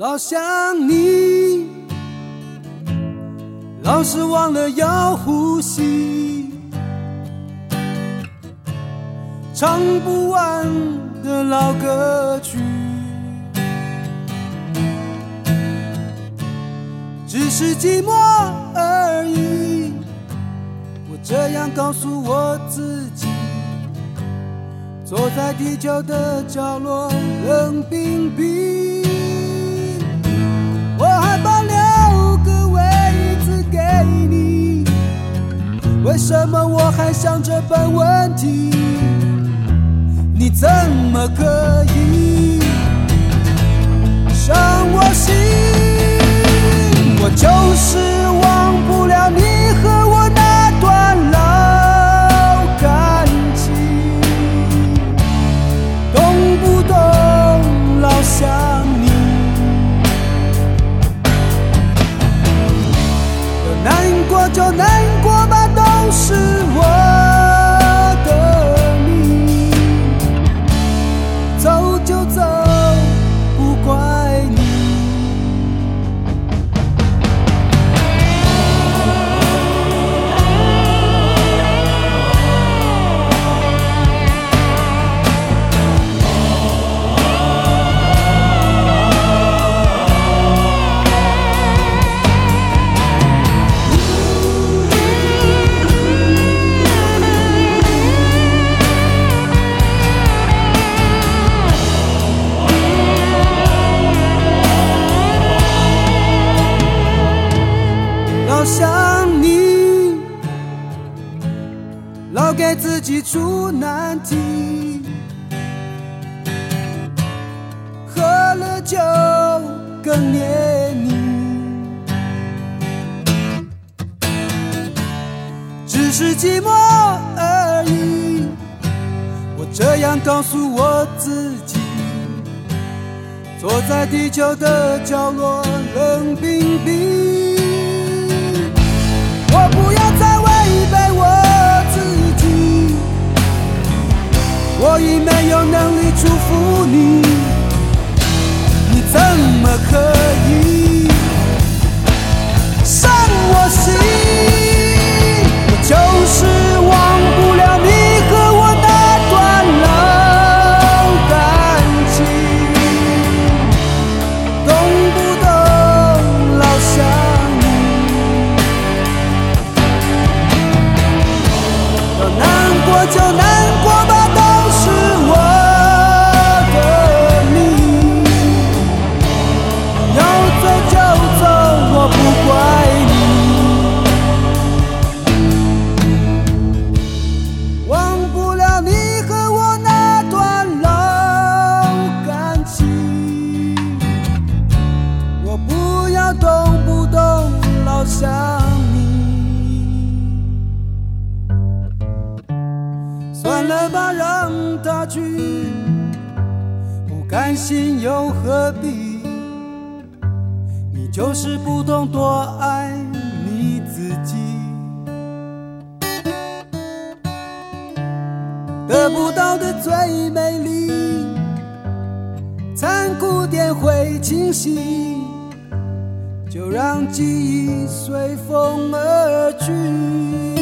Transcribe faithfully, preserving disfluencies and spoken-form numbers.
老想你，老是忘了要呼吸，唱不完的老歌曲，只是寂寞而已，我这样告诉我自己。坐在地球的角落冷冰冰，我还保留个位子给你，为什么我还想这般问题？你怎么可以伤我心？我就是忘不了你和我那段老感情，动不动老想你，要难过就难过吧，都是我的命，走就走，不怪你。老想你，老给自己出难题，喝了酒更黏你，只是寂寞而已，我这样告诉我自己。坐在地球的角落冷冰冰，我不要再违背我自己，我已没有能力祝福你，你怎么可以伤我心？我就是忘不了你和我那段老感情，动不动老想就难过吧，都是我的命，要走就走，我不怪你，忘不了你和我那段老感情，我不要动不动老想算了吧，让他去，不甘心又何必？你就是不懂多爱你自己，得不到的最美丽，残酷点会清晰，就让记忆随风而去。